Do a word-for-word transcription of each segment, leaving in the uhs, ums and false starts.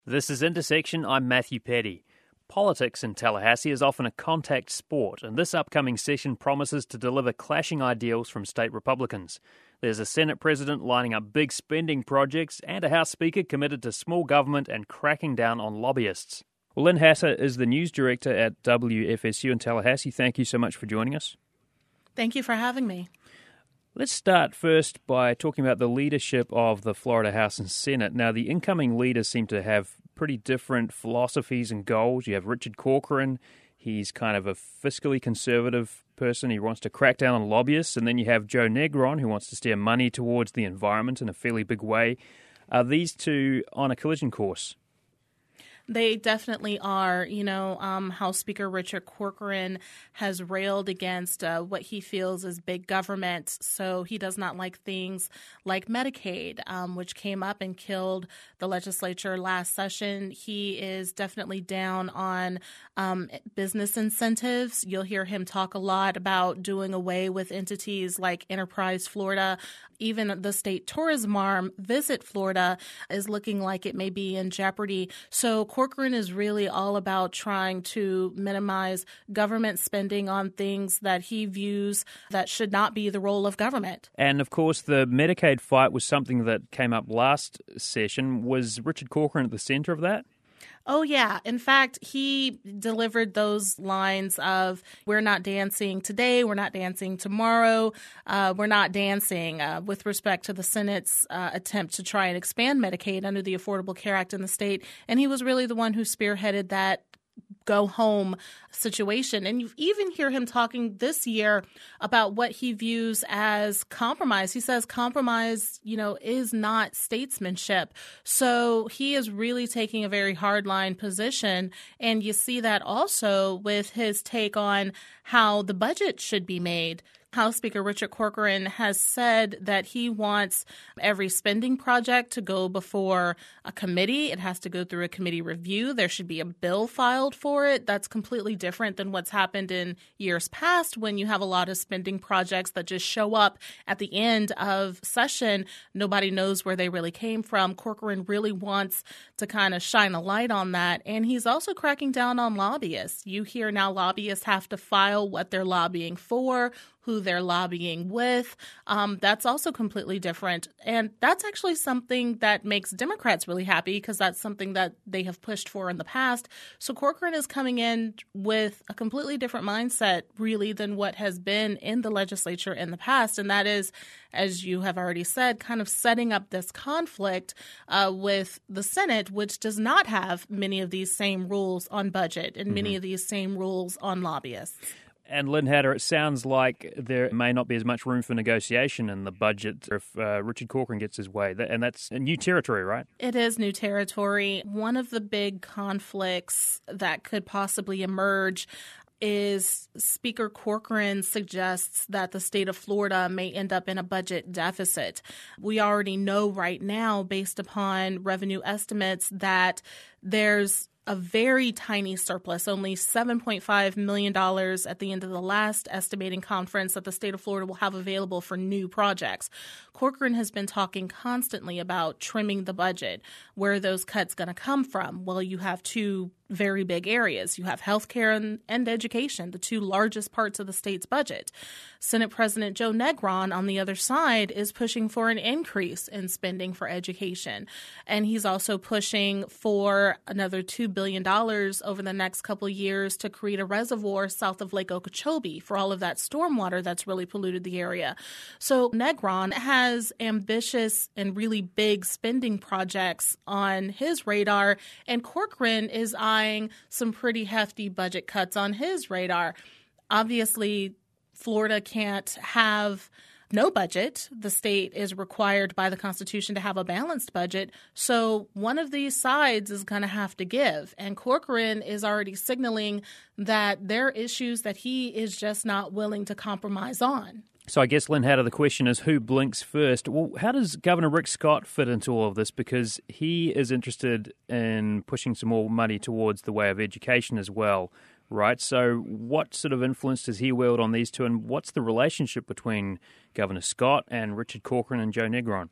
This is Intersection. I'm Matthew Petty. Politics in Tallahassee is often a contact sport, and this upcoming session promises to deliver clashing ideals from state Republicans. There's a Senate president lining up big spending projects and a House Speaker committed to small government and cracking down on lobbyists. Well, Lynn Hatter is the news director at W F S U in Tallahassee. Thank you so much for joining us. Thank you for having me. Let's start first by talking about the leadership of the Florida House and Senate. Now, the incoming leaders seem to have pretty different philosophies and goals. You have Richard Corcoran. He's kind of a fiscally conservative person. He wants to crack down on lobbyists. And then you have Joe Negron, who wants to steer money towards the environment in a fairly big way. Are these two on a collision course? They definitely are. You know, um, House Speaker Richard Corcoran has railed against uh, what he feels is big government. So he does not like things like Medicaid, um, which came up and killed the legislature last session. He is definitely down on um, business incentives. You'll hear him talk a lot about doing away with entities like Enterprise Florida. Even the state tourism arm, Visit Florida, is looking like it may be in jeopardy. So Corcoran is really all about trying to minimize government spending on things that he views that should not be the role of government. And, of course, the Medicaid fight was something that came up last session. Was Richard Corcoran at the center of that? Oh, yeah. In fact, he delivered those lines of, we're not dancing today, we're not dancing tomorrow, uh, we're not dancing uh, with respect to the Senate's uh, attempt to try and expand Medicaid under the Affordable Care Act in the state. And he was really the one who spearheaded that go home situation. And you even hear him talking this year about what he views as compromise. He says compromise, you know, is not statesmanship. So he is really taking a very hardline position. And you see that also with his take on how the budget should be made. House Speaker Richard Corcoran has said that he wants every spending project to go before a committee. It has to go through a committee review. There should be a bill filed for it. That's completely different than what's happened in years past when you have a lot of spending projects that just show up at the end of session. Nobody knows where they really came from. Corcoran really wants to kind of shine a light on that. And he's also cracking down on lobbyists. You hear now lobbyists have to file what they're lobbying for, who they're lobbying with. Um, that's also completely different. And that's actually something that makes Democrats really happy because that's something that they have pushed for in the past. So Corcoran is coming in with a completely different mindset, really, than what has been in the legislature in the past. And that is, as you have already said, kind of setting up this conflict uh, with the Senate, which does not have many of these same rules on budget and mm-hmm. many of these same rules on lobbyists. And Lynn Hatter, it sounds like there may not be as much room for negotiation in the budget if uh, Richard Corcoran gets his way. And that's new territory, right? It is new territory. One of the big conflicts that could possibly emerge is Speaker Corcoran suggests that the state of Florida may end up in a budget deficit. We already know right now, based upon revenue estimates, that there's a very tiny surplus, only seven point five million dollars at the end of the last estimating conference that the state of Florida will have available for new projects. Corcoran has been talking constantly about trimming the budget. Where are those cuts going to come from? Well, you have two very big areas. You have healthcare and, and education, the two largest parts of the state's budget. Senate President Joe Negron, on the other side, is pushing for an increase in spending for education. And he's also pushing for another two billion dollars over the next couple of years to create a reservoir south of Lake Okeechobee for all of that stormwater that's really polluted the area. So Negron has ambitious and really big spending projects on his radar, and Corcoran is eyeing some pretty hefty budget cuts on his radar. Obviously, Florida can't have no budget. The state is required by the Constitution to have a balanced budget. So one of these sides is going to have to give. And Corcoran is already signaling that there are issues that he is just not willing to compromise on. So I guess, Lynn Hatter, the question is who blinks first? Well, how does Governor Rick Scott fit into all of this? Because he is interested in pushing some more money towards the way of education as well, right? So what sort of influence does he wield on these two, and what's the relationship between Governor Scott and Richard Corcoran and Joe Negron?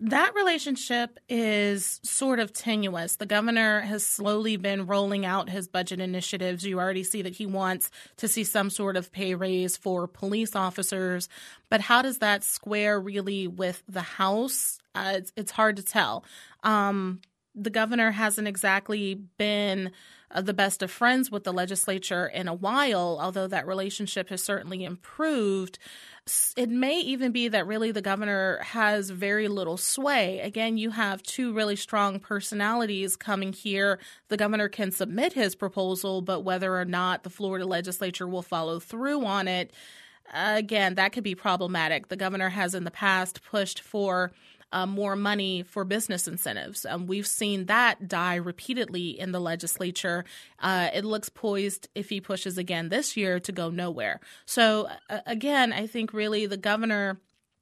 That relationship is sort of tenuous. The governor has slowly been rolling out his budget initiatives. You already see that he wants to see some sort of pay raise for police officers. But how does that square really with the House? Uh, it's, it's hard to tell. Um, the governor hasn't exactly been uh, the best of friends with the legislature in a while, although that relationship has certainly improved. It may even be that really the governor has very little sway. Again, you have two really strong personalities coming here. The governor can submit his proposal, but whether or not the Florida legislature will follow through on it, again, that could be problematic. The governor has in the past pushed for Uh, more money for business incentives. Um, we've seen that die repeatedly in the legislature. Uh, it looks poised, if he pushes again this year, to go nowhere. So uh, again, I think really the governor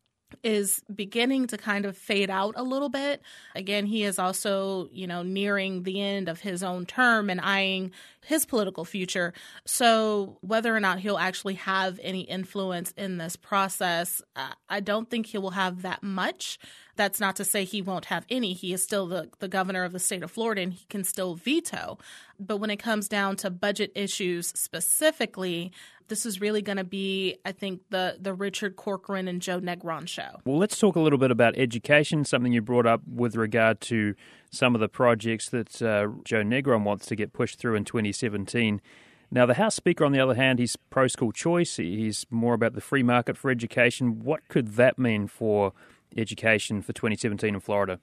is beginning to kind of fade out a little bit. Again, he is also, you know, nearing the end of his own term and eyeing his political future. So whether or not he'll actually have any influence in this process, uh, I don't think he will have that much. That's not to say he won't have any. He is still the, the governor of the state of Florida, and he can still veto. But when it comes down to budget issues specifically, this is really going to be, I think, the, the Richard Corcoran and Joe Negron show. Well, let's talk a little bit about education, something you brought up with regard to some of the projects that uh, Joe Negron wants to get pushed through in twenty seventeen. Now, the House Speaker, on the other hand, he's pro-school choice. He's more about the free market for education. What could that mean for education for twenty seventeen in Florida?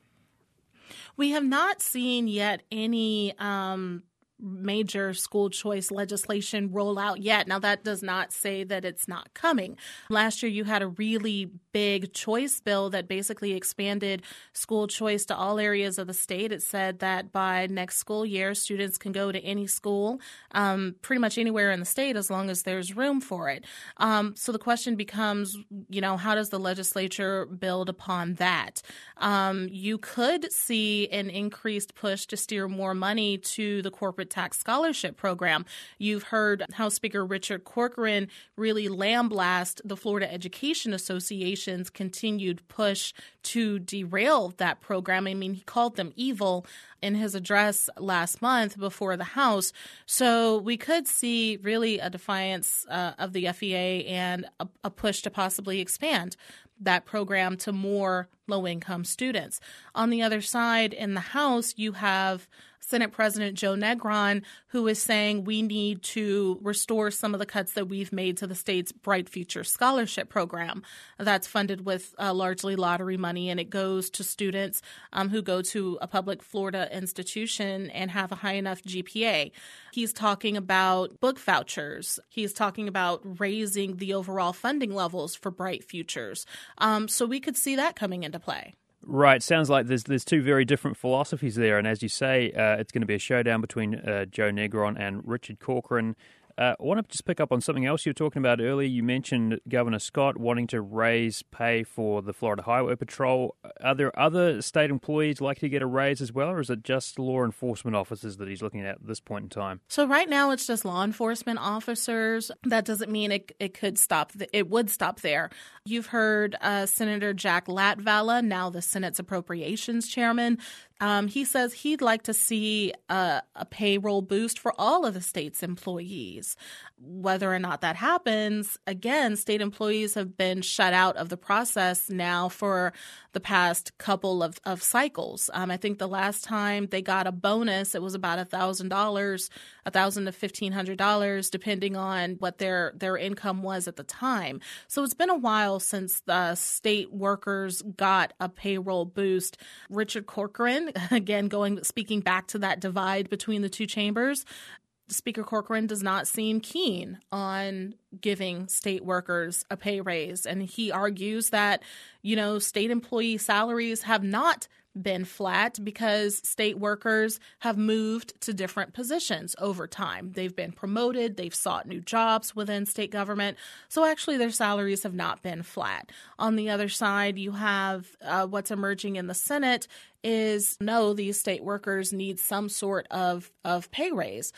We have not seen yet any um, major school choice legislation roll out yet. Now, that does not say that it's not coming. Last year, you had a really big choice bill that basically expanded school choice to all areas of the state. It said that by next school year, students can go to any school, um, pretty much anywhere in the state, as long as there's room for it. Um, so the question becomes, you know, how does the legislature build upon that? Um, you could see an increased push to steer more money to the corporate tax scholarship program. You've heard House Speaker Richard Corcoran really lambaste the Florida Education Association's continued push to derail that program. I mean, he called them evil in his address last month before the House. So we could see really a defiance uh, of the F E A and a, a push to possibly expand that program to more low-income students. On the other side, in the House, you have Senate President Joe Negron, who is saying we need to restore some of the cuts that we've made to the state's Bright Future Scholarship Program. That's funded with uh, largely lottery money, and it goes to students um, who go to a public Florida institution and have a high enough G P A. He's talking about book vouchers. He's talking about raising the overall funding levels for Bright Futures. Um, so we could see that coming into play. Right. Sounds like there's there's two very different philosophies there. And as you say, uh, it's going to be a showdown between uh, Joe Negron and Richard Corcoran. Uh, I want to just pick up on something else you were talking about earlier. You mentioned Governor Scott wanting to raise pay for the Florida Highway Patrol. Are there other state employees likely to get a raise as well, or is it just law enforcement officers that he's looking at at this point in time? So right now it's just law enforcement officers. That doesn't mean it it could stop. Th- it would stop there. You've heard uh, Senator Jack Latvala, now the Senate's Appropriations Chairman. Um, he says he'd like to see a, a payroll boost for all of the state's employees. Whether or not that happens, again, state employees have been shut out of the process now for the past couple of, of cycles. Um, I think the last time they got a bonus, it was about one thousand dollars, one thousand dollars to fifteen hundred dollars, depending on what their, their income was at the time. So it's been a while since the state workers got a payroll boost. Richard Corcoran, again, going speaking back to that divide between the two chambers, Speaker Corcoran does not seem keen on giving state workers a pay raise. And he argues that, you know, state employee salaries have not been flat because state workers have moved to different positions over time. They've been promoted. They've sought new jobs within state government. So actually their salaries have not been flat. On the other side, you have uh, what's emerging in the Senate is, no, these state workers need some sort of, of pay raise.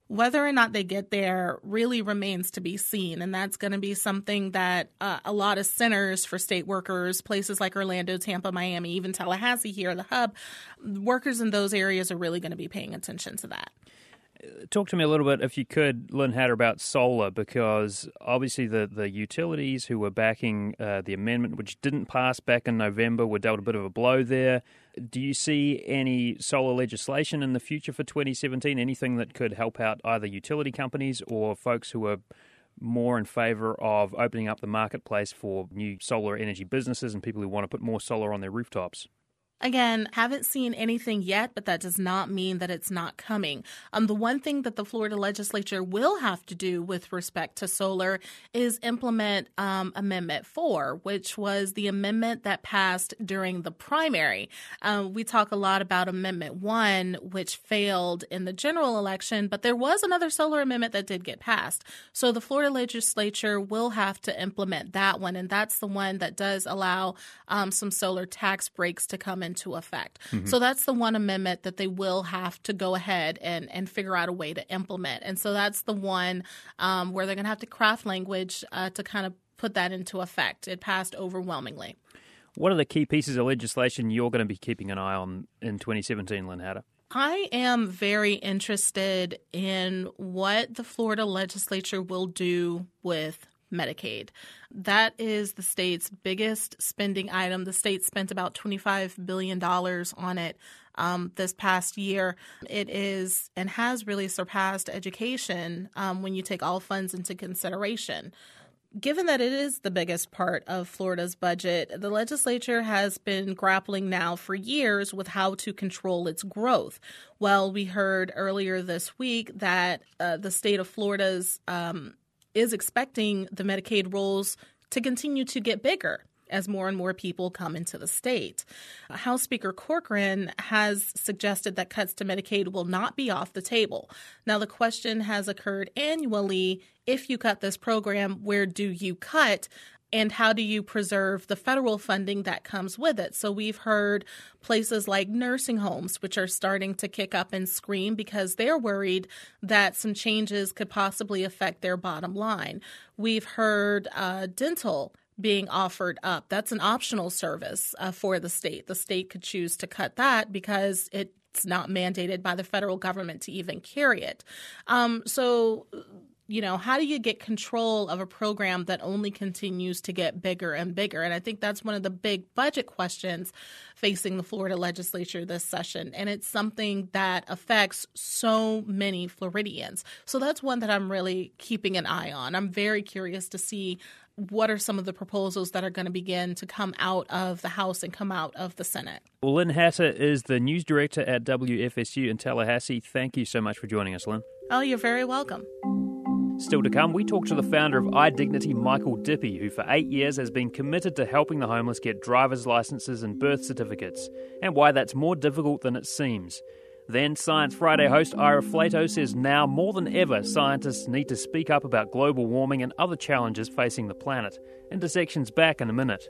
Whether or not they get there really remains to be seen, and that's going to be something that uh, a lot of centers for state workers, places like Orlando, Tampa, Miami, even Tallahassee here, the hub, workers in those areas are really going to be paying attention to that. Talk to me a little bit, if you could, Lynn Hatter, about solar, because obviously the, the utilities who were backing uh, the amendment, which didn't pass back in November, were dealt a bit of a blow there. Do you see any solar legislation in the future for twenty seventeen, anything that could help out either utility companies or folks who are more in favour of opening up the marketplace for new solar energy businesses and people who want to put more solar on their rooftops? Again, haven't seen anything yet, but that does not mean that it's not coming. Um, the one thing that the Florida legislature will have to do with respect to solar is implement um, Amendment four, which was the amendment that passed during the primary. Um, we talk a lot about Amendment one, which failed in the general election, but there was another solar amendment that did get passed. So the Florida legislature will have to implement that one, and that's the one that does allow um, some solar tax breaks to come in. into effect. Mm-hmm. So that's the one amendment that they will have to go ahead and, and figure out a way to implement. And so that's the one um, where they're going to have to craft language uh, to kind of put that into effect. It passed overwhelmingly. What are the key pieces of legislation you're going to be keeping an eye on in twenty seventeen, Lynn Hatter? I am very interested in what the Florida legislature will do with Medicaid. That is the state's biggest spending item. The state spent about twenty-five billion dollars on it um, this past year. It is and has really surpassed education um, when you take all funds into consideration. Given that it is the biggest part of Florida's budget, the legislature has been grappling now for years with how to control its growth. Well, we heard earlier this week that uh, the state of Florida's um, is expecting the Medicaid rolls to continue to get bigger as more and more people come into the state. House Speaker Corcoran has suggested that cuts to Medicaid will not be off the table. Now, the question has occurred annually, if you cut this program, where do you cut? And how do you preserve the federal funding that comes with it? So we've heard places like nursing homes, which are starting to kick up and scream because they're worried that some changes could possibly affect their bottom line. We've heard uh, dental being offered up. That's an optional service uh, for the state. The state could choose to cut that because it's not mandated by the federal government to even carry it. Um, so... You know, how do you get control of a program that only continues to get bigger and bigger? And I think that's one of the big budget questions facing the Florida legislature this session. And it's something that affects so many Floridians. So that's one that I'm really keeping an eye on. I'm very curious to see what are some of the proposals that are going to begin to come out of the House and come out of the Senate. Well, Lynn Hatter is the news director at W F S U in Tallahassee. Thank you so much for joining us, Lynn. Oh, you're very welcome. Still to come, we talk to the founder of iDignity, Michael Dippy, who for eight years has been committed to helping the homeless get driver's licenses and birth certificates, and why that's more difficult than it seems. Then Science Friday host Ira Flato says now more than ever scientists need to speak up about global warming and other challenges facing the planet. Intersection's back in a minute.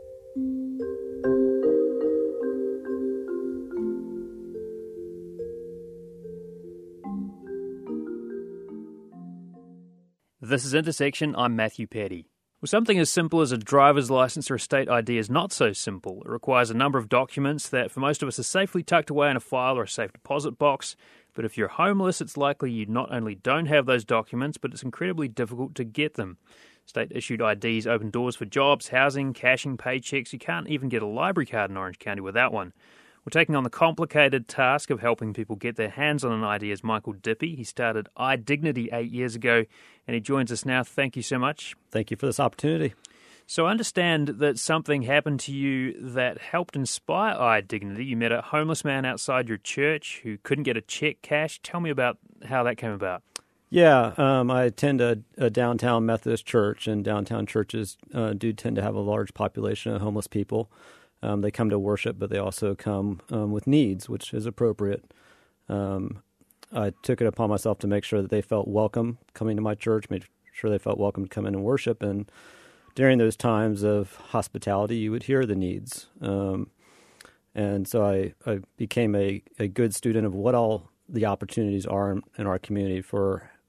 This is Intersection, I'm Matthew Petty. Well, something as simple as a driver's license or a state I D is not so simple. It requires a number of documents that for most of us are safely tucked away in a file or a safe deposit box. But if you're homeless, it's likely you not only don't have those documents, but it's incredibly difficult to get them. State-issued I Ds open doors for jobs, housing, cashing paychecks. You can't even get a library card in Orange County without one. We're taking on the complicated task of helping people get their hands on an I D as Michael Dippy. He started iDignity eight years ago, and he joins us now. Thank you so much. Thank you for this opportunity. So I understand that something happened to you that helped inspire iDignity. You met a homeless man outside your church who couldn't get a check cashed. Tell me about how that came about. Yeah, um, I attend a, a downtown Methodist church, and downtown churches uh, do tend to have a large population of homeless people. Um, they come to worship, but they also come um, with needs, which is appropriate. Um, I took it upon myself to make sure that they felt welcome coming to my church, made sure they felt welcome to come in and worship. And during those times of hospitality, you would hear the needs. Um, and so I, I became a, a good student of what all the opportunities are in, in our community for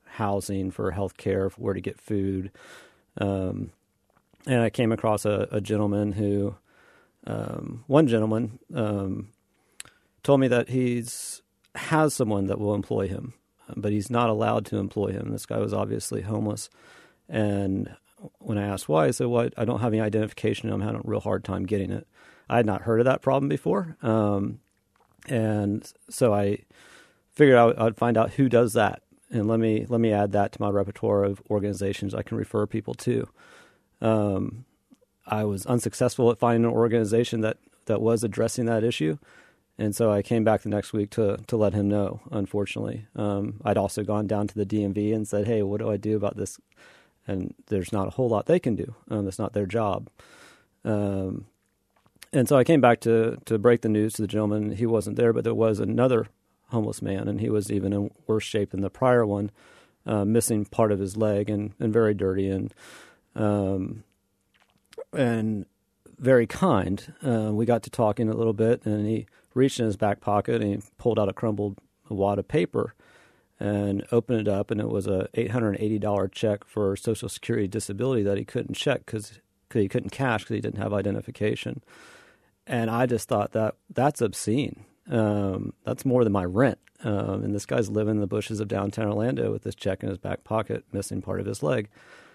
housing, for health care, for where to get food. Um, and I came across a, a gentleman who, um, one gentleman um, told me that he's has someone that will employ him, but he's not allowed to employ him. This guy was obviously homeless. And when I asked why, I said, well, I don't have any identification. I'm having a real hard time getting it. I had not heard of that problem before. Um, and so I figured I would find out who does that. And let me let me add that to my repertoire of organizations I can refer people to. Um, I was unsuccessful at finding an organization that, that was addressing that issue. And so I came back the next week to to let him know, unfortunately. Um, I'd also gone down to the D M V and said, hey, what do I do about this? And there's not a whole lot they can do. Um, that's not their job. Um, and so I came back to, to break the news to the gentleman. He wasn't there, but there was another homeless man, and he was even in worse shape than the prior one, uh, missing part of his leg and, and very dirty and um, and very kind. Uh, we got to talking a little bit, and he reached in his back pocket and he pulled out a crumbled wad of paper and opened it up, and it was a eight hundred eighty dollars check for Social Security disability that he couldn't check because he couldn't cash because he didn't have identification. And I just thought that that's obscene. Um, that's more than my rent. Um, and this guy's living in the bushes of downtown Orlando with this check in his back pocket, missing part of his leg.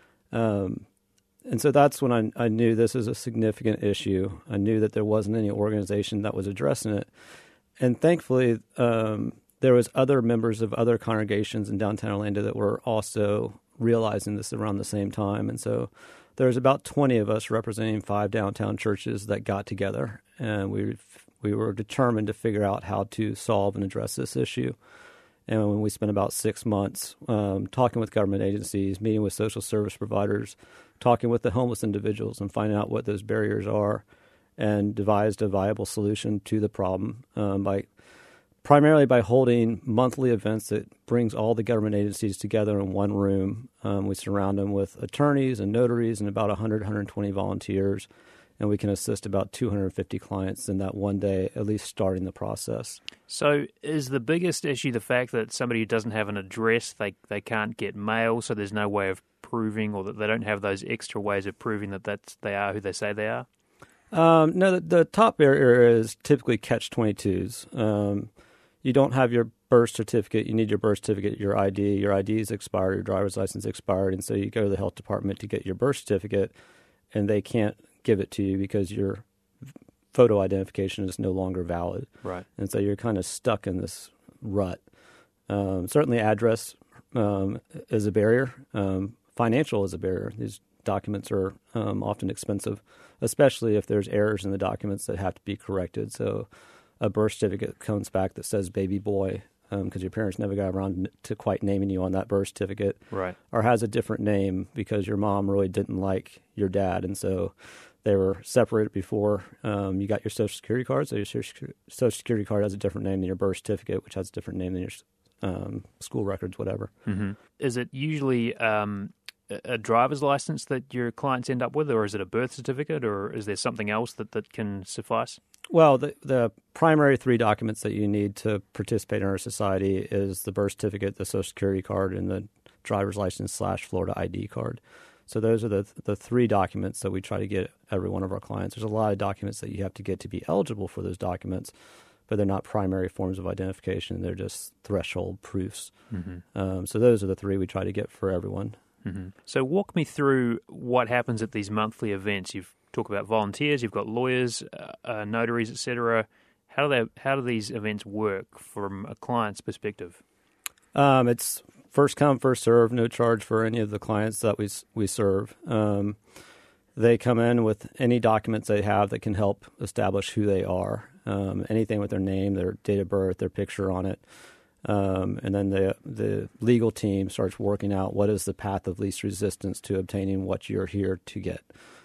Um, and so that's when I, I knew this is a significant issue. I knew that there wasn't any organization that was addressing it. And thankfully, um, there was other members of other congregations in downtown Orlando that were also realizing this around the same time. And so there was about twenty of us representing five downtown churches that got together, and we we were determined to figure out how to solve and address this issue. And when we spent about six months um, talking with government agencies, meeting with social service providers, talking with the homeless individuals and finding out what those barriers are, and devised a viable solution to the problem um, by primarily by holding monthly events that brings all the government agencies together in one room. Um, we surround them with attorneys and notaries and about one hundred, one hundred twenty volunteers, and we can assist about two hundred fifty clients in that one day, at least starting the process. So is the biggest issue the fact that somebody who doesn't have an address, they, they can't get mail, so there's no way of proving, or that they don't have those extra ways of proving that that's, they are who they say they are? Um, no, the, the top barrier is typically catch twenty-twos. Um, you don't have your birth certificate. You need your birth certificate, your I D. Your I D is expired, your driver's license expired, and so you go to the health department to get your birth certificate, and they can't give it to you because your photo identification is no longer valid. Right. And so you're kind of stuck in this rut. Um, certainly address um, is a barrier. Um, financial is a barrier. These documents are um, often expensive, especially if there's errors in the documents that have to be corrected. So a birth certificate comes back that says baby boy because um, your parents never got around to quite naming you on that birth certificate. Right. Or has a different name because your mom really didn't like your dad, and so they were separated before um, you got your Social Security card. So your Social Security card has a different name than your birth certificate, which has a different name than your um, school records, whatever. Mm-hmm. Is it usually um, a driver's license that your clients end up with, or is it a birth certificate, or is there something else that, that can suffice? Well, the, the primary three documents that you need to participate in our society is the birth certificate, the Social Security card, and the driver's license slash Florida I D card. So those are the the three documents that we try to get every one of our clients. There's a lot of documents that you have to get to be eligible for those documents, but they're not primary forms of identification. They're just threshold proofs. Mm-hmm. Um, so those are the three we try to get for everyone. Mm-hmm. So walk me through what happens at these monthly events. You've talked about volunteers, you've got lawyers, uh, uh, notaries, et cetera. How do they? How do these events work from a client's perspective? Um, it's first come, first serve, no charge for any of the clients that we we serve. Um, they come in with any documents they have that can help establish who they are. Um, anything with their name, their date of birth, their picture on it. Um, and then the the legal team starts working out what is the path of least resistance to obtaining what you're here to get.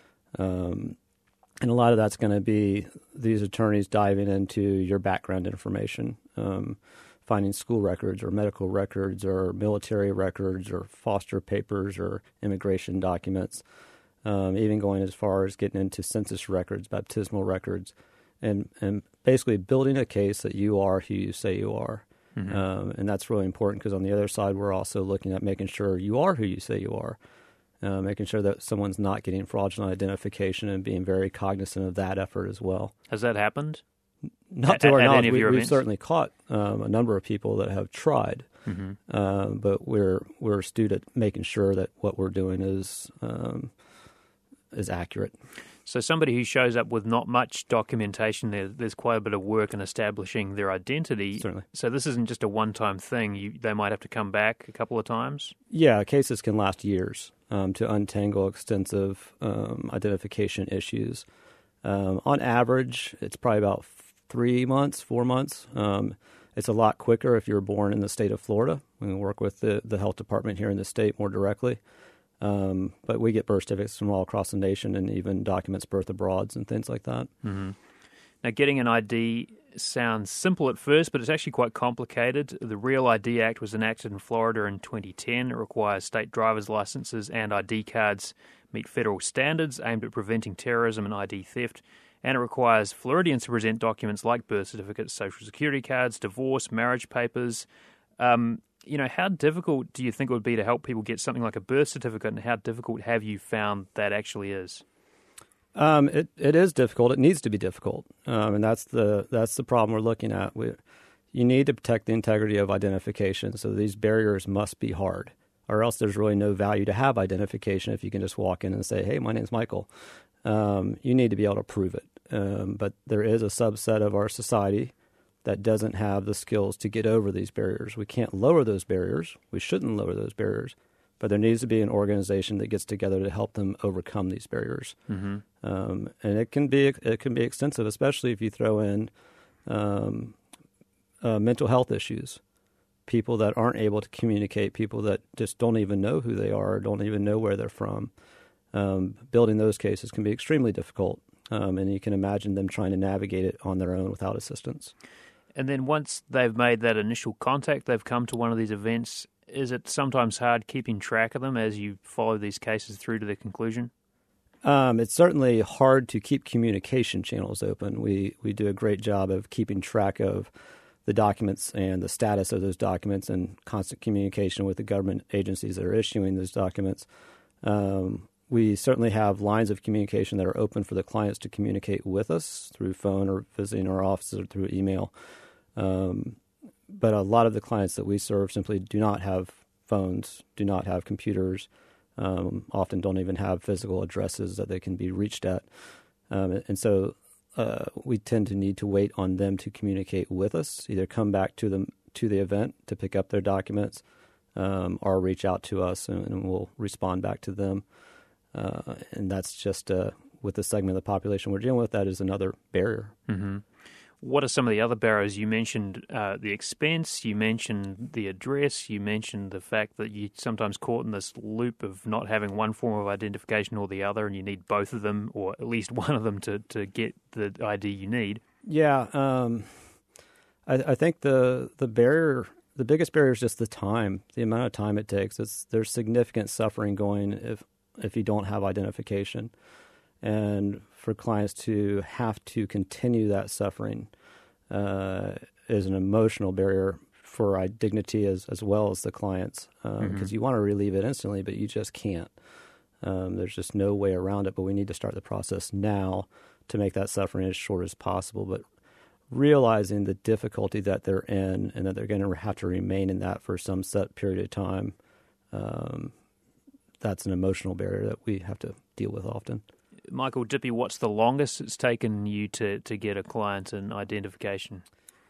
Um, and a lot of that's going to be these attorneys diving into your background information, um, finding school records or medical records or military records or foster papers or immigration documents, um, even going as far as getting into census records, baptismal records, and, and basically building a case that you are who you say you are. Mm-hmm. Um, and that's really important because on the other side, we're also looking at making sure you are who you say you are, uh, making sure that someone's not getting fraudulent identification and being very cognizant of that effort as well. Has that happened? Not at, to our at knowledge. any of We, your we've events? certainly caught um, a number of people that have tried, mm-hmm. um, but we're we're astute at making sure that what we're doing is um, is accurate. So somebody who shows up with not much documentation, there, there's quite a bit of work in establishing their identity. Certainly. So this isn't just a one-time thing. You, they might have to come back a couple of times? Yeah, cases can last years um, to untangle extensive um, identification issues. Um, on average, it's probably about three months, four months. Um, it's a lot quicker if you're born in the state of Florida. We work with the, the health department here in the state more directly. Um, but we get birth certificates from all across the nation and even documents birth abroad and things like that. Mm-hmm. Now, getting an I D sounds simple at first, but it's actually quite complicated. The Real I D Act was enacted in Florida in twenty ten. It requires state driver's licenses and I D cards meet federal standards aimed at preventing terrorism and I D theft. And it requires Floridians to present documents like birth certificates, social security cards, divorce, marriage papers. Um, you know, how difficult do you think it would be to help people get something like a birth certificate, and how difficult have you found that actually is? Um, it it is difficult. It needs to be difficult, um, and that's the that's the problem we're looking at. We, you need to protect the integrity of identification, so these barriers must be hard, or else there's really no value to have identification if you can just walk in and say, "Hey, my name's Michael." Um, you need to be able to prove it, um, but there is a subset of our society that doesn't have the skills to get over these barriers. We can't lower those barriers. We shouldn't lower those barriers. But there needs to be an organization that gets together to help them overcome these barriers. Mm-hmm. Um, and it can be it can be extensive, especially if you throw in um, uh, mental health issues, people that aren't able to communicate, people that just don't even know who they are, don't even know where they're from. Um, building those cases can be extremely difficult, um, and you can imagine them trying to navigate it on their own without assistance. And then once they've made that initial contact, they've come to one of these events, is it sometimes hard keeping track of them as you follow these cases through to their conclusion? Um, it's certainly hard to keep communication channels open. We we do a great job of keeping track of the documents and the status of those documents and constant communication with the government agencies that are issuing those documents. Um, we certainly have lines of communication that are open for the clients to communicate with us through phone or visiting our offices or through email. Um, but a lot of the clients that we serve simply do not have phones, do not have computers, um, often don't even have physical addresses that they can be reached at. Um, and so uh, we tend to need to wait on them to communicate with us, either come back to them to the event to pick up their documents, um, or reach out to us and, and we'll respond back to them. Uh, and that's just uh, with the segment of the population we're dealing with, that is another barrier. Mm-hmm. What are some of the other barriers? You mentioned uh, the expense, you mentioned the address, you mentioned the fact that you're sometimes caught in this loop of not having one form of identification or the other, and you need both of them, or at least one of them, to, to get the I D you need. Yeah, um, I, I think the the barrier, the biggest barrier is just the time, the amount of time it takes. It's, there's significant suffering going if if you don't have identification. And for clients to have to continue that suffering uh, is an emotional barrier for our dignity as, as well as the clients, because um, mm-hmm. you want to relieve it instantly, but you just can't. Um, there's just no way around it, but we need to start the process now to make that suffering as short as possible. But realizing the difficulty that they're in and that they're going to have to remain in that for some set period of time, um, that's an emotional barrier that we have to deal with often. Michael Dippy, what's the longest it's taken you to, to get a client an identification?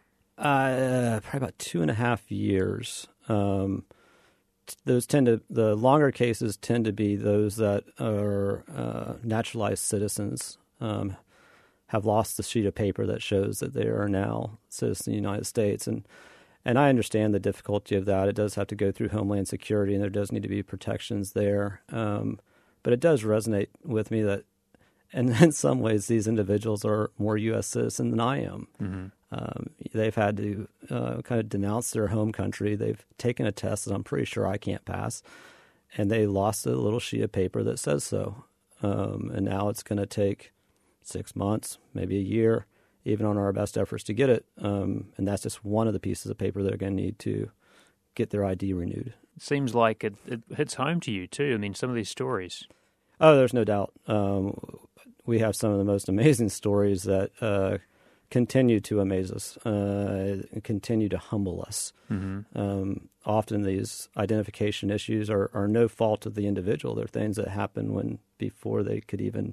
Uh, probably about two and a half years. Um, those tend to the longer cases tend to be those that are uh, naturalized citizens, um, have lost the sheet of paper that shows that they are now citizens of the United States, and and I understand the difficulty of that. It does have to go through Homeland Security, and there does need to be protections there. Um, but it does resonate with me that. And in some ways, these individuals are more U S citizens than I am. Mm-hmm. Um, they've had to uh, kind of denounce their home country. They've taken a test that I'm pretty sure I can't pass, and they lost a little sheet of paper that says so. Um, and now it's going to take six months, maybe a year, even on our best efforts to get it. Um, and that's just one of the pieces of paper they're going to need to get their I D renewed. Seems like it, it hits home to you, too. I mean, some of these stories. Oh, there's no doubt. Um, we have some of the most amazing stories that uh, continue to amaze us, uh, continue to humble us. Mm-hmm. Um, often these identification issues are, are no fault of the individual. They're things that happen when before they could even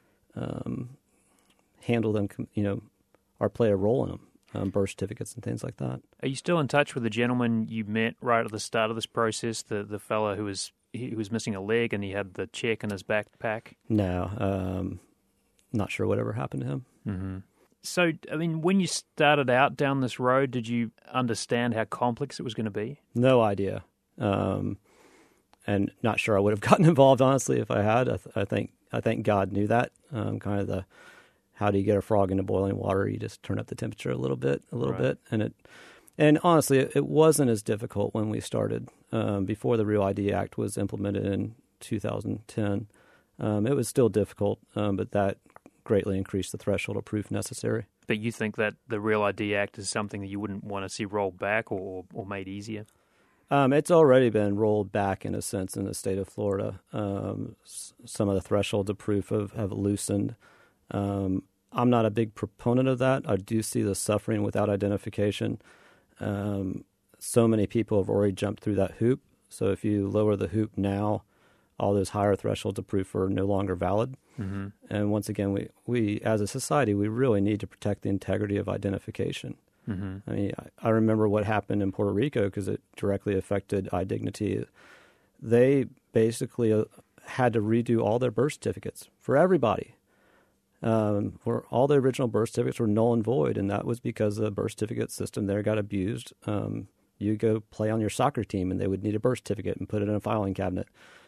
um, handle them, you know, or play a role in them. Um, birth certificates and things like that. Are you still in touch with the gentleman you met right at the start of this process, the the fellow who was he was missing a leg and he had the check in his backpack? No, um, not sure whatever happened to him. Mm-hmm. So, I mean, when you started out down this road, did you understand how complex it was going to be? No idea, um, and not sure I would have gotten involved, honestly, if I had. I, th- I think I think God knew that, um, kind of the. How do you get a frog into boiling water? You just turn up the temperature a little bit, a little right. bit, and it. And honestly, it, it wasn't as difficult when we started. Um, before the Real I D Act was implemented in two thousand ten, um, it was still difficult, um, but that greatly increased the threshold of proof necessary. But you think that the Real I D Act is something that you wouldn't want to see rolled back or or made easier? Um, it's already been rolled back in a sense in the state of Florida. Um, s- some of the thresholds of proof have, have loosened. Um, I'm not a big proponent of that. I do see the suffering without identification. Um, so many people have already jumped through that hoop. So if you lower the hoop now, all those higher thresholds of proof are no longer valid. Mm-hmm. And once again, we, we as a society, we really need to protect the integrity of identification. Mm-hmm. I mean, I, I remember what happened in Puerto Rico because it directly affected iDignity. They basically uh, had to redo all their birth certificates for everybody. Um, where all the original birth certificates were null and void, and that was because the birth certificate system there got abused. Um, you go play on your soccer team, and they would need a birth certificate and put it in a filing cabinet.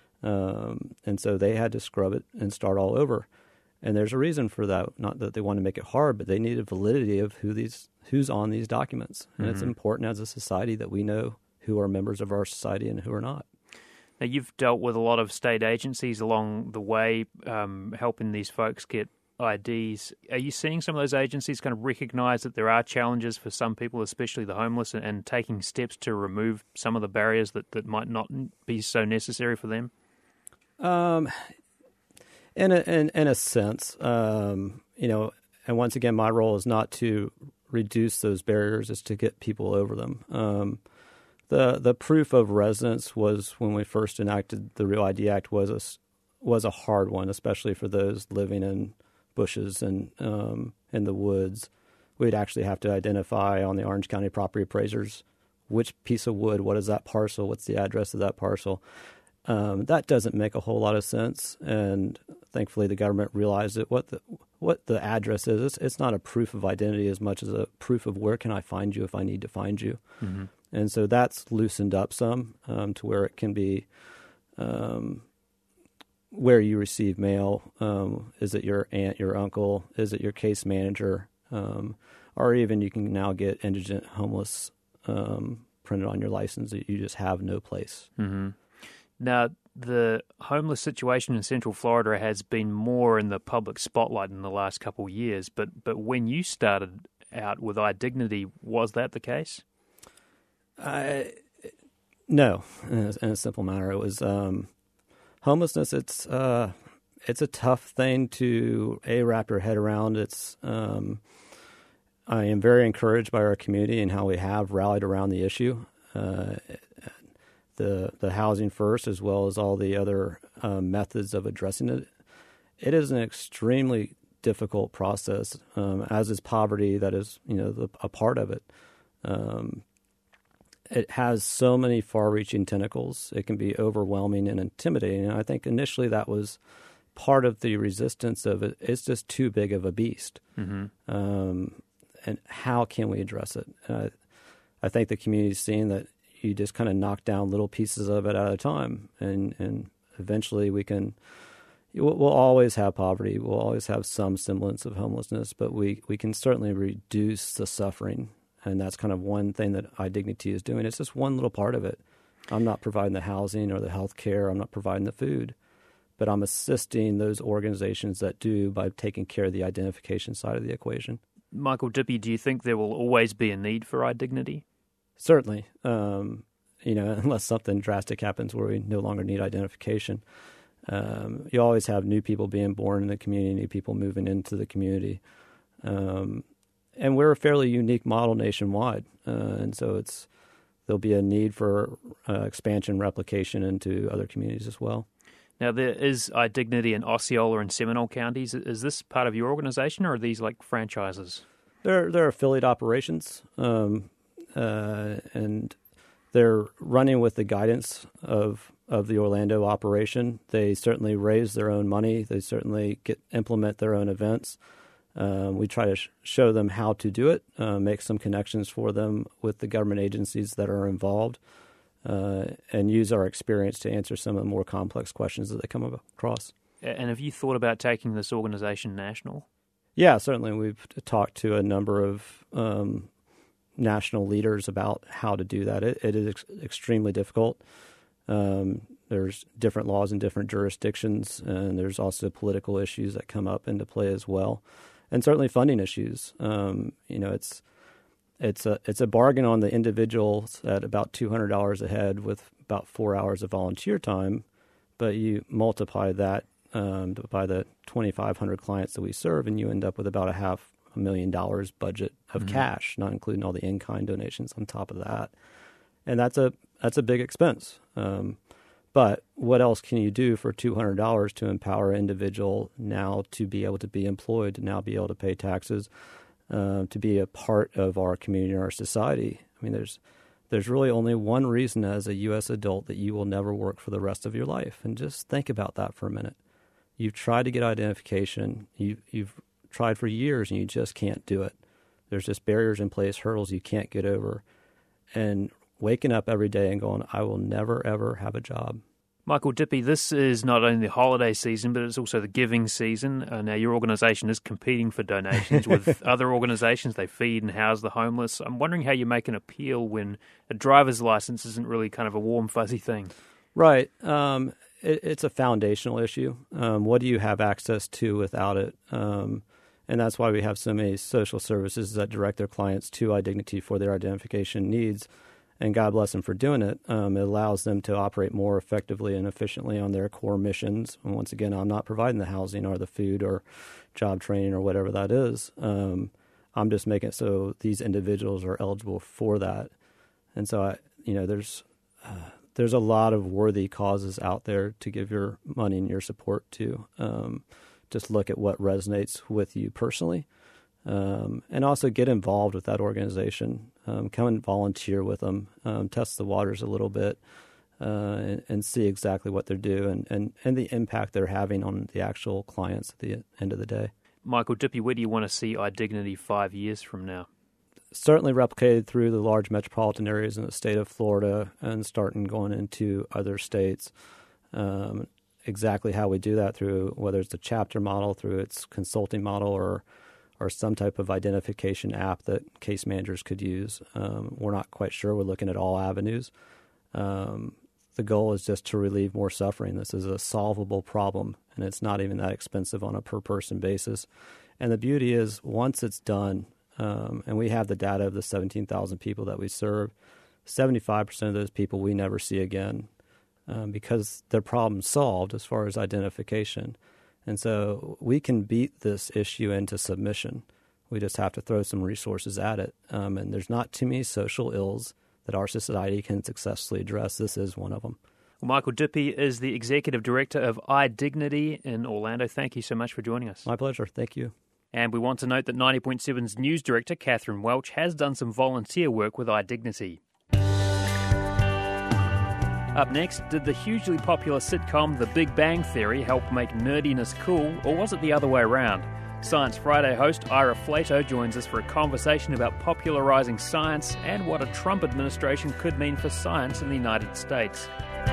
Um, and so they had to scrub it and start all over. And there's a reason for that. Not that they want to make it hard, but they needed validity of who these who's on these documents. And mm-hmm. it's important as a society that we know who are members of our society and who are not. Now, you've dealt with a lot of state agencies along the way, um, helping these folks get I Ds. Are you seeing some of those agencies kind of recognize that there are challenges for some people, especially the homeless, and, and taking steps to remove some of the barriers that, that might not be so necessary for them? Um, in a, in, in a sense, um, you know, and once again, my role is not to reduce those barriers, it's to get people over them. Um, the the proof of residence was, when we first enacted the Real I D Act, was a, was a hard one, especially for those living in bushes and um, in the woods. We'd actually have to identify on the Orange County property appraisers which piece of wood, what is that parcel, what's the address of that parcel. Um, that doesn't make a whole lot of sense, and thankfully the government realized that what the what the address is, it's, it's not a proof of identity as much as a proof of where can I find you if I need to find you. Mm-hmm. And so that's loosened up some um, to where it can be um, where you receive mail. Um, is it your aunt, your uncle? Is it your case manager? Um, or even you can now get indigent homeless um, printed on your license that you just have no place. Mm-hmm. Now, the homeless situation in Central Florida has been more in the public spotlight in the last couple of years, but but when you started out with iDignity, was that the case? Uh, no, in a, in a simple matter. It was um, homelessness. It's uh, it's a tough thing to a wrap your head around. It's um, I am very encouraged by our community and how we have rallied around the issue. Uh, the the housing first, as well as all the other uh, methods of addressing it. It is an extremely difficult process, um, as is poverty. That is, you know, the, a part of it. Um, it has so many far-reaching tentacles. It can be overwhelming and intimidating. And I think initially that was part of the resistance of it. It's just too big of a beast. Mm-hmm. Um, and how can we address it? Uh, I think the community's seeing that you just kind of knock down little pieces of it at a time, and, and eventually we can. We'll, we'll always have poverty. We'll always have some semblance of homelessness, but we, we can certainly reduce the suffering, and that's kind of one thing that iDignity is doing. It's just one little part of it. I'm not providing the housing or the health care. I'm not providing the food, but I'm assisting those organizations that do by taking care of the identification side of the equation. Michael Dippy, do you think there will always be a need for iDignity? Certainly. Um, you know, unless something drastic happens where we no longer need identification. Um, you always have new people being born in the community, new people moving into the community. Um, and we're a fairly unique model nationwide. Uh, and so it's there'll be a need for uh, expansion, replication into other communities as well. Now, there is iDignity in Osceola and Seminole counties. Is this part of your organization, or are these like franchises? They're, they're affiliate operations, um, uh, and they're running with the guidance of of the Orlando operation. They certainly raise their own money. They certainly get implement their own events. Um, we try to sh- show them how to do it, uh, make some connections for them with the government agencies that are involved, uh, and use our experience to answer some of the more complex questions that they come across. And have you thought about taking this organization national? Yeah, certainly. We've talked to a number of um, national leaders about how to do that. It, it is ex- extremely difficult. Um, there's different laws in different jurisdictions, and there's also political issues that come up into play as well, and certainly funding issues. Um, you know, it's it's a it's a bargain on the individuals at about two hundred dollars a head with about four hours of volunteer time, but you multiply that um, by the twenty-five hundred clients that we serve, and you end up with about a half a million dollars budget of mm-hmm. cash, not including all the in-kind donations on top of that, and that's a that's a big expense. Um, but what else can you do for two hundred dollars to empower an individual now to be able to be employed, to now be able to pay taxes, uh, to be a part of our community and our society? I mean, there's there's really only one reason as a U S adult that you will never work for the rest of your life. And just think about that for a minute. You've tried to get identification. You, you've tried for years and you just can't do it. There's just barriers in place, hurdles you can't get over. And waking up every day and going, I will never, ever have a job. Michael Dippy, this is not only the holiday season, but it's also the giving season. Uh, now, your organisation is competing for donations with other organisations. They feed and house the homeless. I'm wondering how you make an appeal when a driver's licence isn't really kind of a warm, fuzzy thing. Right. Um, it, it's a foundational issue. Um, what do you have access to without it? Um, and that's why we have so many social services that direct their clients to iDignity for their identification needs. And God bless them for doing it. Um, it allows them to operate more effectively and efficiently on their core missions. And once again, I'm not providing the housing or the food or job training or whatever that is. Um, I'm just making it so these individuals are eligible for that. And so, I, you know, there's uh, there's a lot of worthy causes out there to give your money and your support to. Um, just look at what resonates with you personally. Um, and also get involved with that organization. Um, come and volunteer with them, um, test the waters a little bit, uh, and, and see exactly what they're doing and, and the impact they're having on the actual clients at the end of the day. Michael Dippy, where do you want to see iDignity five years from now? Certainly replicated through the large metropolitan areas in the state of Florida and starting going into other states. Um, exactly how we do that through whether it's a chapter model, through its consulting model, or or some type of identification app that case managers could use. Um, we're not quite sure. We're looking at all avenues. Um, the goal is just to relieve more suffering. This is a solvable problem, and it's not even that expensive on a per-person basis. And the beauty is, once it's done, um, and we have the data of the seventeen thousand people that we serve, seventy-five percent of those people we never see again um, because their problem's solved as far as identification. And so we can beat this issue into submission. We just have to throw some resources at it. Um, and there's not too many social ills that our society can successfully address. This is one of them. Well, Michael Dippy is the Executive Director of iDignity in Orlando. Thank you so much for joining us. My pleasure. Thank you. And we want to note that ninety point seven's News Director, Catherine Welch, has done some volunteer work with iDignity. Up next, did the hugely popular sitcom The Big Bang Theory help make nerdiness cool, or was it the other way around? Science Friday host Ira Flato joins us for a conversation about popularizing science and what a Trump administration could mean for science in the United States.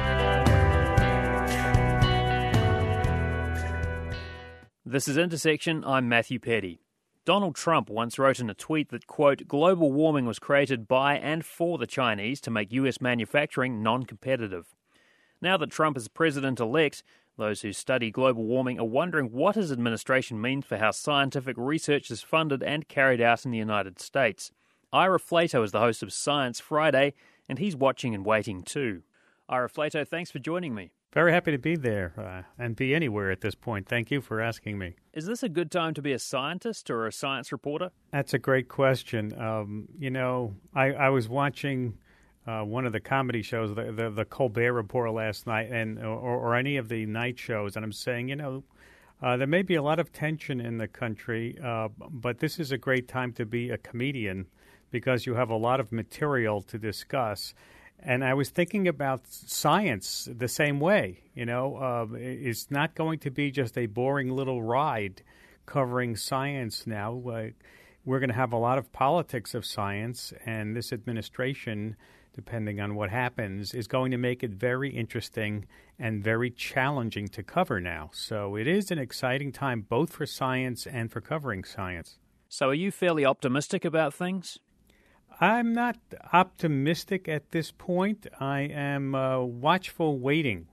This is Intersection. I'm Matthew Petty. Donald Trump once wrote in a tweet that, quote, global warming was created by and for the Chinese to make U S manufacturing non-competitive. Now that Trump is president-elect, those who study global warming are wondering what his administration means for how scientific research is funded and carried out in the United States. Ira Flatow is the host of Science Friday, and he's watching and waiting too. Ira Flatow, thanks for joining me. Very happy to be there uh, and be anywhere at this point. Thank you for asking me. Is this a good time to be a scientist or a science reporter? That's a great question. Um, you know, I, I was watching uh, one of the comedy shows, the, the, the Colbert Report last night, and or, or any of the night shows, and I'm saying, you know, uh, there may be a lot of tension in the country, uh, but this is a great time to be a comedian because you have a lot of material to discuss. And I was thinking about science the same way. You know, uh, it's not going to be just a boring little ride covering science now. Uh, we're going to have a lot of politics of science, and this administration, depending on what happens, is going to make it very interesting and very challenging to cover now. So it is an exciting time both for science and for covering science. So are you fairly optimistic about things? I'm not optimistic at this point. I am uh, watchful waiting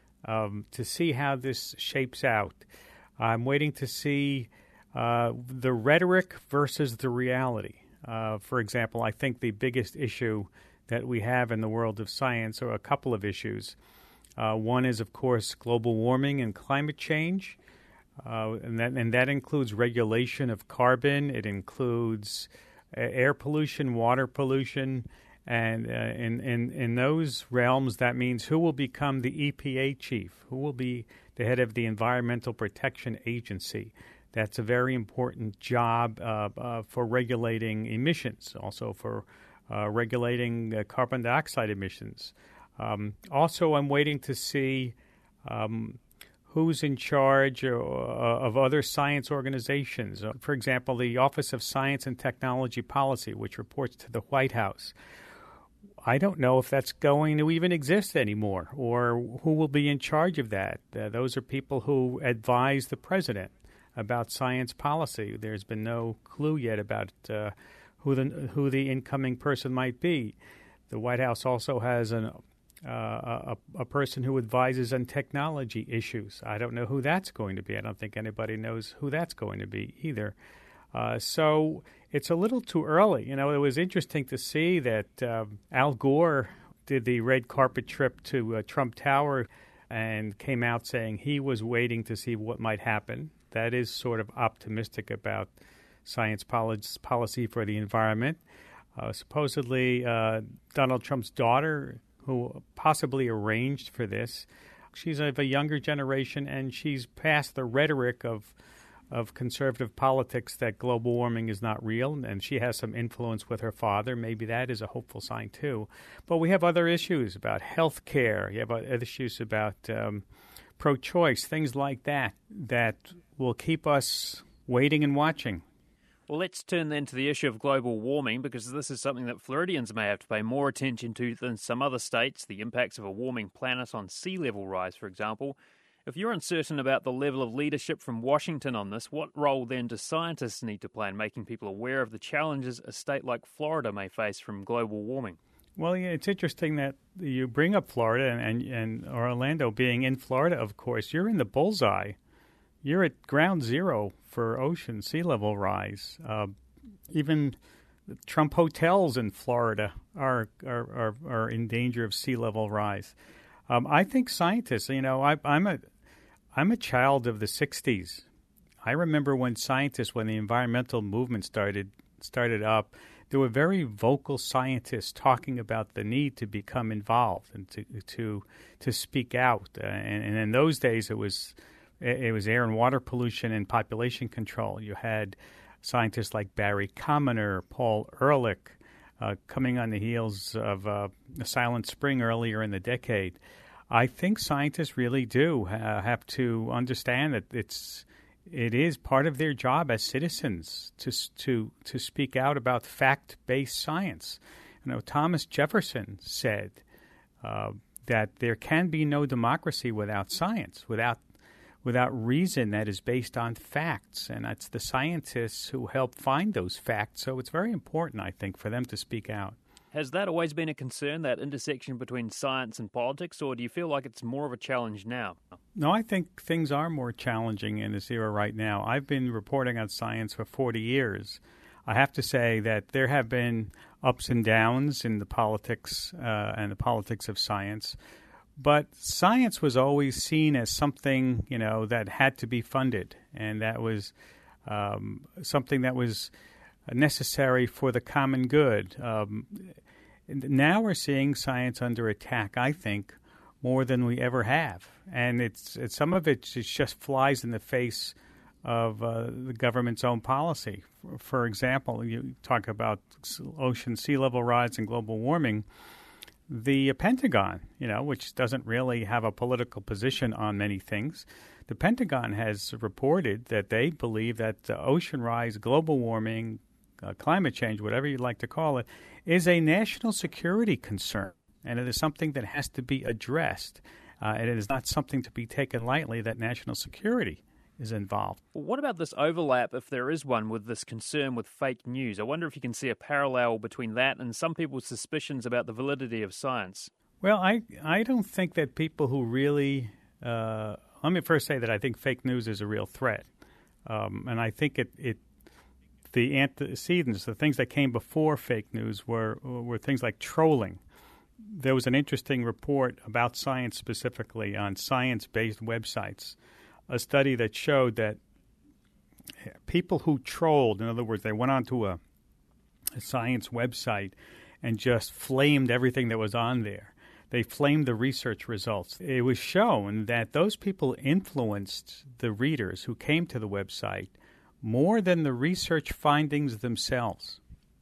um, to see how this shapes out. I'm waiting to see uh, the rhetoric versus the reality. Uh, for example, I think the biggest issue that we have in the world of science are a couple of issues. Uh, one is, of course, global warming and climate change, uh, and, that, and that includes regulation of carbon. It includes air pollution, water pollution, and uh, in, in, in those realms, that means who will become the E P A chief, who will be the head of the Environmental Protection Agency. That's a very important job uh, uh, for regulating emissions, also for uh, regulating uh, carbon dioxide emissions. Um, also, I'm waiting to see um, who's in charge uh, of other science organizations. Uh, for example, the Office of Science and Technology Policy, which reports to the White House. I don't know if that's going to even exist anymore or who will be in charge of that. Uh, those are people who advise the president about science policy. There's been no clue yet about uh, who the who the incoming person might be. The White House also has an Uh, a, a person who advises on technology issues. I don't know who that's going to be. I don't think anybody knows who that's going to be either. Uh, so it's a little too early. You know, it was interesting to see that uh, Al Gore did the red carpet trip to uh, Trump Tower and came out saying he was waiting to see what might happen. That is sort of optimistic about science poli- policy for the environment. Uh, supposedly, uh, Donald Trump's daughter, who possibly arranged for this. She's of a younger generation, and she's past the rhetoric of of conservative politics that global warming is not real, and she has some influence with her father. Maybe that is a hopeful sign, too. But we have other issues about health care. You have other issues about um, pro-choice, things like that, that will keep us waiting and watching. Well, let's turn then to the issue of global warming, because this is something that Floridians may have to pay more attention to than some other states, the impacts of a warming planet on sea level rise, for example. If you're uncertain about the level of leadership from Washington on this, what role then do scientists need to play in making people aware of the challenges a state like Florida may face from global warming? Well, yeah, it's interesting that you bring up Florida and, and, and Orlando being in Florida, of course. You're in the bullseye. You're at ground zero for ocean sea level rise. Uh, even the Trump hotels in Florida are, are are are in danger of sea level rise. Um, I think scientists, you know, I, I'm a I'm a child of the sixties. I remember when scientists, when the environmental movement started started up, there were very vocal scientists talking about the need to become involved and to to to speak out. Uh, and, and in those days, it was. It was air and water pollution and population control. You had scientists like Barry Commoner, Paul Ehrlich, uh, coming on the heels of uh, Silent Spring earlier in the decade. I think scientists really do uh, have to understand that it's it is part of their job as citizens to to to speak out about fact-based science. You know, Thomas Jefferson said uh, that there can be no democracy without science, without without reason that is based on facts. And it's the scientists who help find those facts. So it's very important, I think, for them to speak out. Has that always been a concern, that intersection between science and politics, or do you feel like it's more of a challenge now? No, I think things are more challenging in this era right now. I've been reporting on science for forty years. I have to say that there have been ups and downs in the politics uh, and the politics of science. But science was always seen as something, you know, that had to be funded, and that was um, something that was necessary for the common good. Um, now we're seeing science under attack, I think, more than we ever have. And it's, it's some of it just flies in the face of uh, the government's own policy. For, for example, you talk about ocean sea level rise and global warming. The Pentagon, you know, which doesn't really have a political position on many things, the Pentagon has reported that they believe that uh, ocean rise, global warming, uh, climate change, whatever you'd like to call it, is a national security concern, and it is something that has to be addressed. Uh, and it is not something to be taken lightly that national security is involved. What about this overlap, if there is one, with this concern with fake news? I wonder if you can see a parallel between that and some people's suspicions about the validity of science. Well, I I don't think that people who really uh, let me first say that I think fake news is a real threat, um, and I think it, it the antecedents, the things that came before fake news, were were things like trolling. There was an interesting report about science specifically on science-based websites. A study that showed that people who trolled, in other words, they went onto a, a science website and just flamed everything that was on there. They flamed the research results. It was shown that those people influenced the readers who came to the website more than the research findings themselves.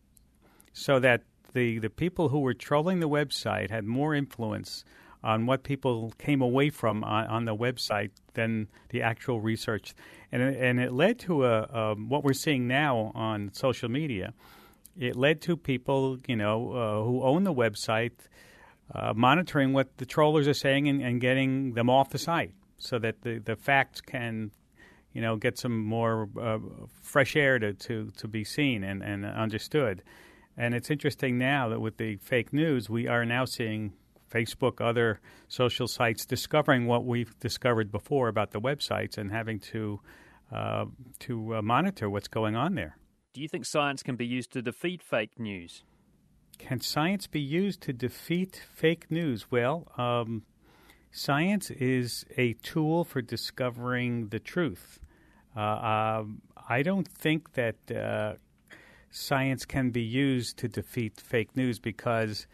So that the, the people who were trolling the website had more influence on what people came away from on, on the website than the actual research. And, and it led to a, a, what we're seeing now on social media. It led to people, you know, uh, who own the website uh, monitoring what the trollers are saying and, and getting them off the site so that the, the facts can, you know, get some more uh, fresh air to, to, to be seen and, and understood. And it's interesting now that with the fake news, we are now seeing Facebook, other social sites discovering what we've discovered before about the websites and having to uh, to uh, monitor what's going on there. Do you think science can be used to defeat fake news? Can science be used to defeat fake news? Well, um, science is a tool for discovering the truth. Uh, uh, I don't think that uh, science can be used to defeat fake news because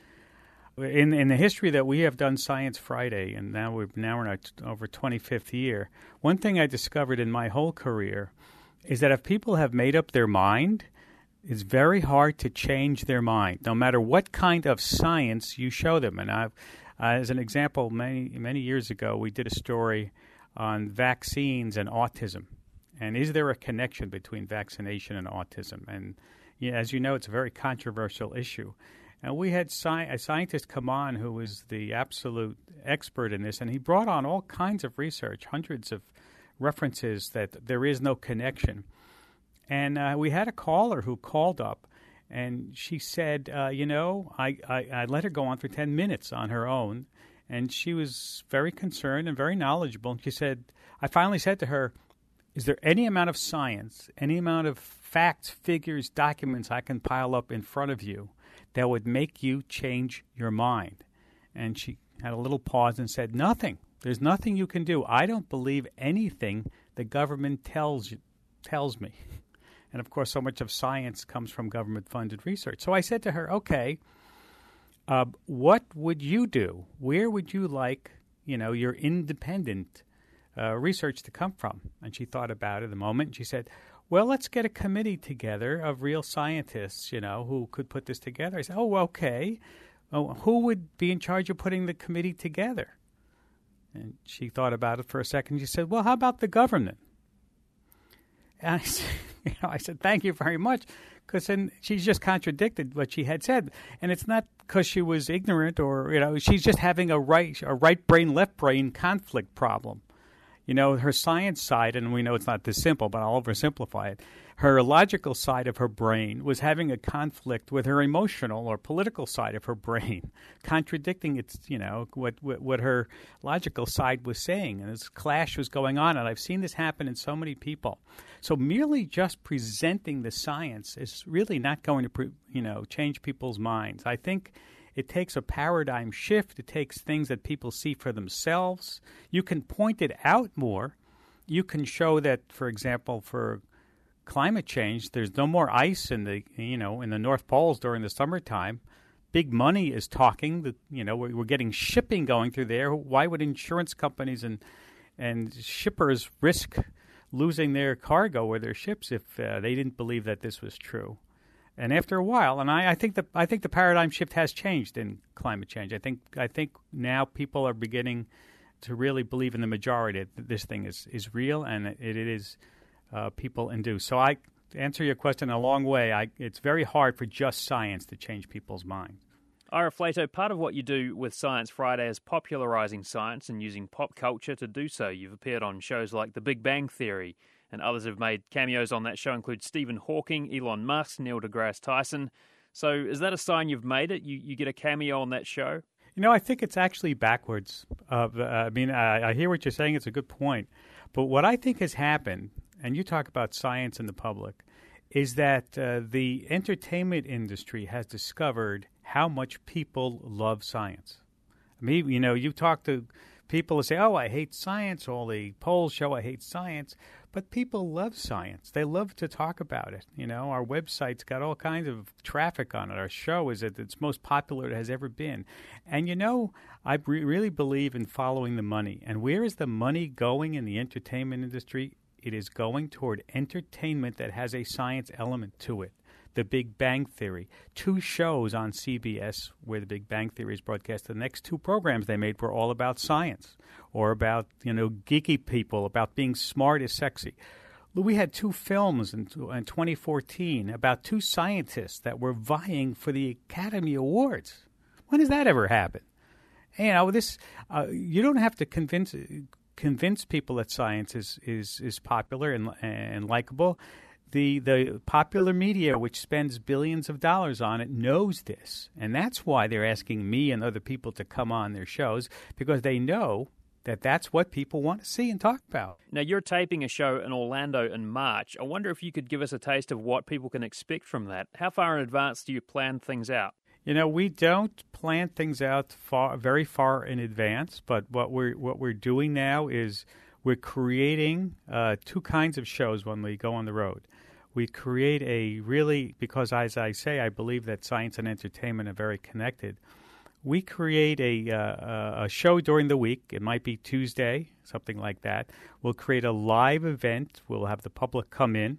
In in the history that we have done Science Friday, and now we're now we're in our over twenty-fifth year, one thing I discovered in my whole career is that if people have made up their mind, it's very hard to change their mind, no matter what kind of science you show them. And I've, uh, as an example, many many years ago, we did a story on vaccines and autism, and is there a connection between vaccination and autism? And yeah, as you know, it's a very controversial issue. And we had sci- a scientist come on who was the absolute expert in this, and he brought on all kinds of research, hundreds of references that there is no connection. And uh, we had a caller who called up, and she said, uh, you know, I, I, I let her go on for ten minutes on her own, and she was very concerned and very knowledgeable. And she said, I finally said to her, is there any amount of science, any amount of facts, figures, documents I can pile up in front of you that would make you change your mind? And she had a little pause and said, nothing. There's nothing you can do. I don't believe anything the government tells you, tells me. And, of course, so much of science comes from government-funded research. So I said to her, okay, uh, what would you do? Where would you like, you know, your independent uh, research to come from? And she thought about it a moment, and she said, well, let's get a committee together of real scientists, you know, who could put this together. I said, oh, okay. Oh, who would be in charge of putting the committee together? And she thought about it for a second. She said, well, how about the government? And I said, you know, I said, thank you very much, because then she's just contradicted what she had said. And it's not because she was ignorant or, you know, she's just having a right, a right brain, left brain conflict problem. You know, her science side, and we know it's not this simple, but I'll oversimplify it. Her logical side of her brain was having a conflict with her emotional or political side of her brain, contradicting its, you know, what, what, what her logical side was saying. And this clash was going on, and I've seen this happen in so many people. So merely just presenting the science is really not going to, pre- you know, change people's minds. I think it takes a paradigm shift. It takes things that people see for themselves. You can point it out more. You can show that, for example, for climate change, there's no more ice in the, you know, in the North Poles during the summertime. Big money is talking. That, you know, we're, we're getting shipping going through there. Why would insurance companies and and shippers risk losing their cargo or their ships if uh, they didn't believe that this was true? And after a while, and I, I think the I think the paradigm shift has changed in climate change. I think I think now people are beginning to really believe in the majority that this thing is, is real and it, it is uh, people induced. So I to answer your question in a long way. I, it's very hard for just science to change people's minds. Ira Flatow, part of what you do with Science Friday is popularizing science and using pop culture to do so. You've appeared on shows like The Big Bang Theory, and others have made cameos on that show include Stephen Hawking, Elon Musk, Neil deGrasse Tyson. So is that a sign you've made it? You you get a cameo on that show? You know, I think it's actually backwards. Uh, I mean, I, I hear what you're saying. It's a good point. But what I think has happened, and you talk about science in the public, is that uh, the entertainment industry has discovered how much people love science. I mean, you know, you talk to people who say, oh, I hate science. All the polls show I hate science. But people love science. They love to talk about it. You know, our website's got all kinds of traffic on it. Our show is at its most popular it has ever been. And, you know, I re- really believe in following the money. And where is the money going in the entertainment industry? It is going toward entertainment that has a science element to it. The Big Bang Theory. Two shows on C B S where The Big Bang Theory is broadcast. The next two programs they made were all about science or about, you know, geeky people, about being smart is sexy. We had two films in, in twenty fourteen about two scientists that were vying for the Academy Awards. When does that ever happen? You know, this uh, you don't have to convince convince people that science is is, is popular and and likable. The the popular media, which spends billions of dollars on it, knows this. And that's why they're asking me and other people to come on their shows, because they know that that's what people want to see and talk about. Now, you're taping a show in Orlando in March. I wonder if you could give us a taste of what people can expect from that. How far in advance do you plan things out? You know, we don't plan things out far, very far in advance, but what we're, what we're doing now is we're creating uh, two kinds of shows when we go on the road. We create a really, because as I say, I believe that science and entertainment are very connected. We create a, uh, a show during the week. It might be Tuesday, something like that. We'll create a live event. We'll have the public come in,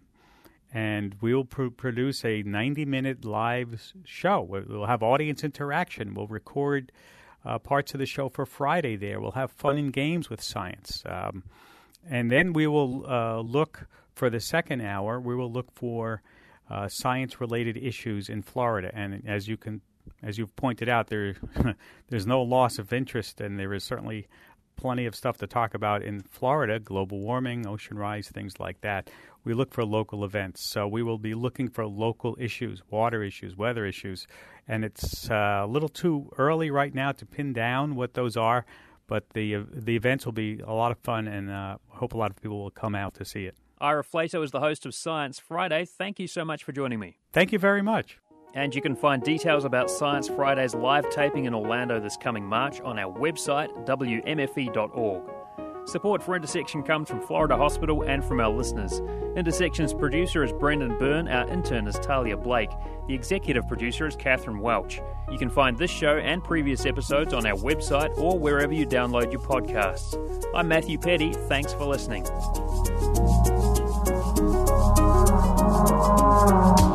and we'll pr- produce a ninety-minute live show. We'll have audience interaction. We'll record uh, parts of the show for Friday there. We'll have fun and games with science. Um, and then we will uh, look for the second hour, we will look for uh, science-related issues in Florida. And as you can, as you've pointed out, there there's no loss of interest, and there is certainly plenty of stuff to talk about in Florida: global warming, ocean rise, things like that. We look for local events, so we will be looking for local issues, water issues, weather issues, and it's uh, a little too early right now to pin down what those are. But the uh, the events will be a lot of fun, and I uh, hope a lot of people will come out to see it. Ira Flatow is the host of Science Friday. Thank you so much for joining me. Thank you very much. And you can find details about Science Friday's live taping in Orlando this coming March on our website, W M F E dot org. Support for Intersection comes from Florida Hospital and from our listeners. Intersection's producer is Brendan Byrne, our intern is Talia Blake, the executive producer is Catherine Welch. You can find this show and previous episodes on our website or wherever you download your podcasts. I'm Matthew Petty, thanks for listening.